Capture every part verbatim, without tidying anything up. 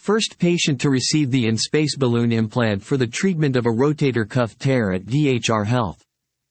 First patient to receive the InSpace balloon implant for the treatment of a rotator cuff tear at D H R Health.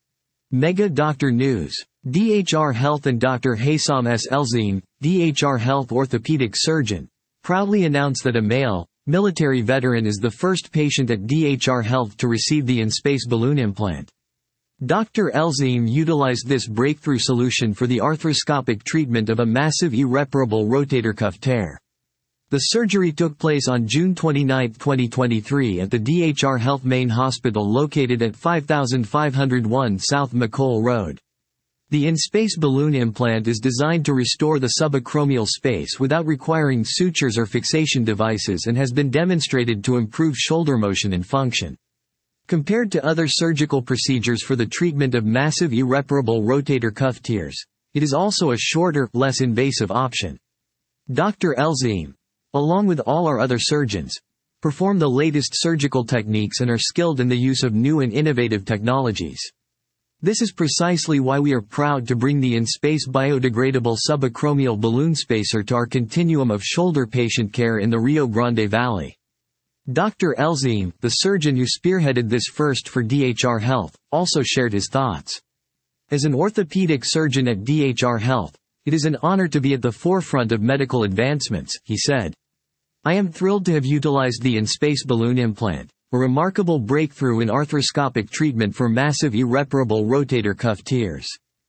Mega Doctor News. D H R Health and Doctor Hassam S. Elzeem, D H R Health orthopedic surgeon, proudly announced that a male, military veteran is the first patient at D H R Health to receive the InSpace balloon implant. Doctor Elzeem utilized this breakthrough solution for the arthroscopic treatment of a massive irreparable rotator cuff tear. The surgery took place on June twenty-ninth, twenty twenty-three at the D H R Health Main Hospital located at five thousand five hundred one South McColl Road. The InSpace balloon implant is designed to restore the subacromial space without requiring sutures or fixation devices and has been demonstrated to improve shoulder motion and function. Compared to other surgical procedures for the treatment of massive irreparable rotator cuff tears, it is also a shorter, less invasive option. Doctor Elzeem, along with all our other surgeons, perform the latest surgical techniques and are skilled in the use of new and innovative technologies. This is precisely why we are proud to bring the InSpace biodegradable subacromial balloon spacer to our continuum of shoulder patient care in the Rio Grande Valley. Doctor Elzeem, the surgeon who spearheaded this first for D H R Health, also shared his thoughts. As an orthopedic surgeon at D H R Health, it is an honor to be at the forefront of medical advancements, he said. I am thrilled to have utilized the InSpace balloon implant, a remarkable breakthrough in arthroscopic treatment for massive irreparable rotator cuff tears.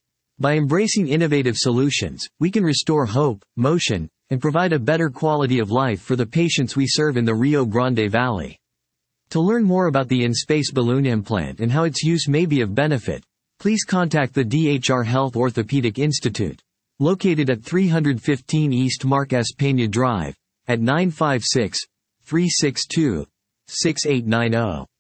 By embracing innovative solutions, we can restore hope, motion, and provide a better quality of life for the patients we serve in the Rio Grande Valley. To learn more about the InSpace balloon implant and how its use may be of benefit, please contact the D H R Health Orthopedic Institute, located at three fifteen East Mark S. Peña Drive, at nine five six, three six two, six eight nine zero.